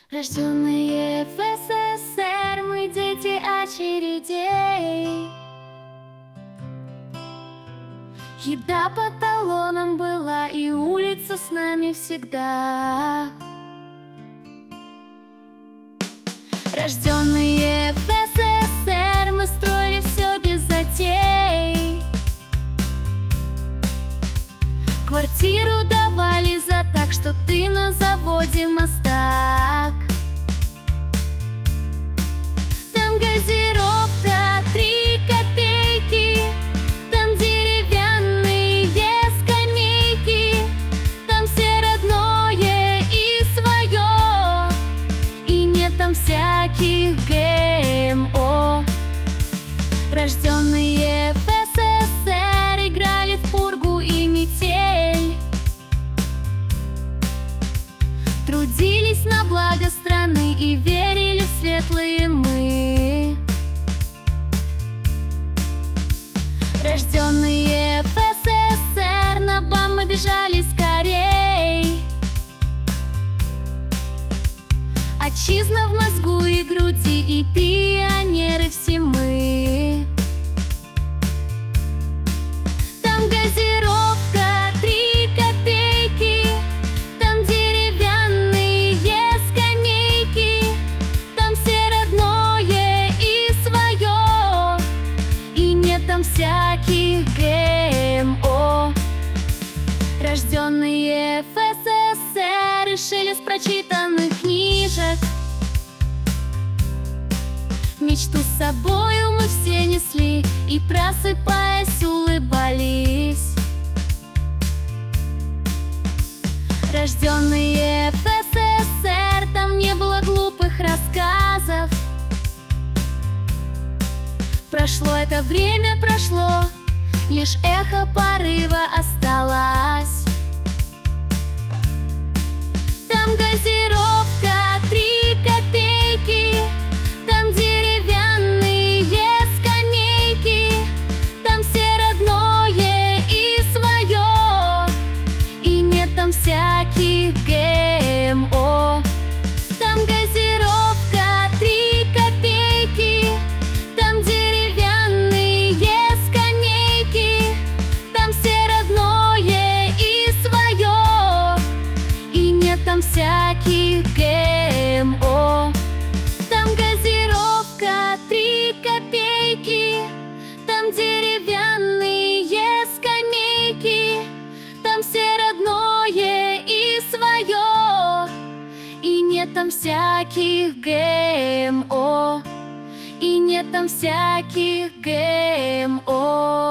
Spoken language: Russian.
Рожденные в СССР, мы дети очередей. Еда по талонам была, и улица с нами всегда. Рожденные в СССР, мы строили все без затей. Квартиру давали за так, что ты на заводе мастак. Там газировка 3 копейки, там деревянные скамейки, там все родное и свое, и нет там всяких ГМО. Рожденные в СССР играли в пургу и метель, трудились на благо страны и верили в светлые мы. Рожденные в СССР, на бам мы бежали скорей. Отчизна в мозгу и груди, и пионеры все мы. Там газировка 3 копейки, там деревянные скамейки, там все родное и свое, и нет там всяких ГМО. Рожденные в СССР решили с прочитанных книжек. Мечту с собою мы все несли и, просыпаясь, улыбались. Рожденные в СССР, там не было глупых рассказов. Прошло это время, прошло, лишь эхо порыва осталось. Там газировка 3 копейки, там деревянные скамейки, там все родное и свое, и нет там всяких ГМО. Там газировка 3 копейки, там деревянные скамейки, там все родное и свое, и нет там всяких ГМО. Там газировка 3 копейки, там деревянные скамейки, там все родное и свое, и нет там всяких ГМО, и нет там всяких ГМО.